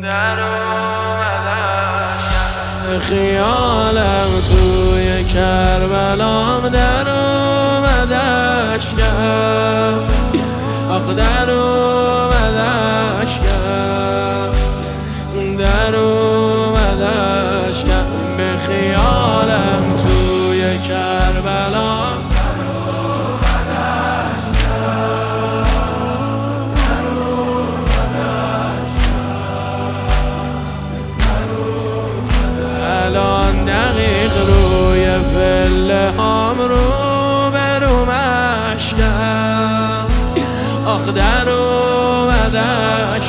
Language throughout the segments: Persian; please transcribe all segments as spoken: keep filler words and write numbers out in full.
در اومدش خیالم توی کربلام در اومدش آخ در اومدش در اومدش به خیالم توی کربلام روی فله هم رو برو مشکم آخ در اومدش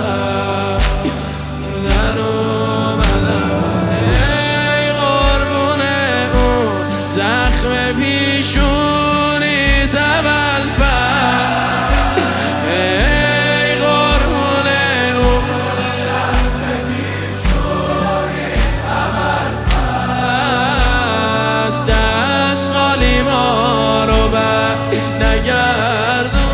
در اومدش ای قربون اون زخم پیشونی تولفت ای قربون اون زخم پیشونی تولفت دست خالی ما رو بر نگردون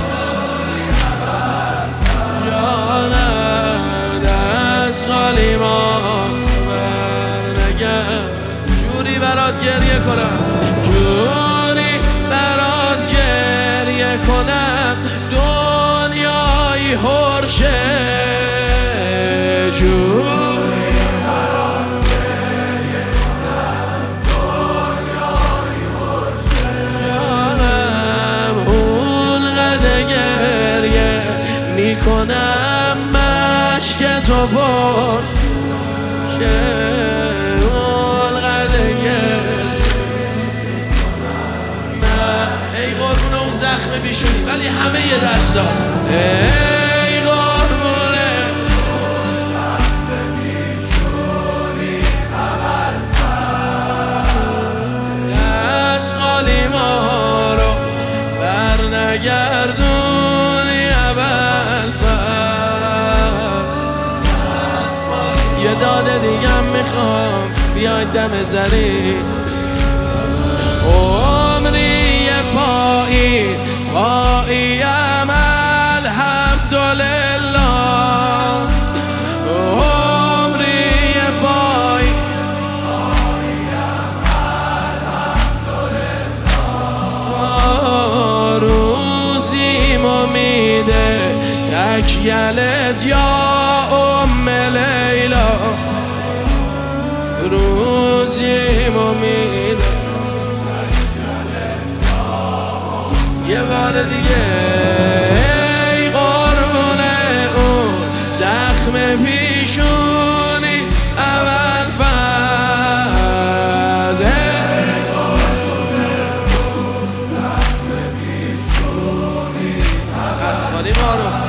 جانم دست خالی ما بر نگرد جوری برات گریه کنم جوری برات گریه کنم دنیای هرشه جوری کنم مشک تو پر که اون قدگه ای قربون اون زخم بیشونی ولی همه یه دستا ای قربون اون زخم بیشونی دست خالی ما رو بر نگردونی یه داده دیگم میخوام بیای دم زری عمری پایی پاییم الحمدلله عمری پایی الحمدلله روزی امیده تکیلت یا ام لیلا روزی امید یه بار دیگه ای قربون اون زخم پیشونی اول فاز از خالی ما رو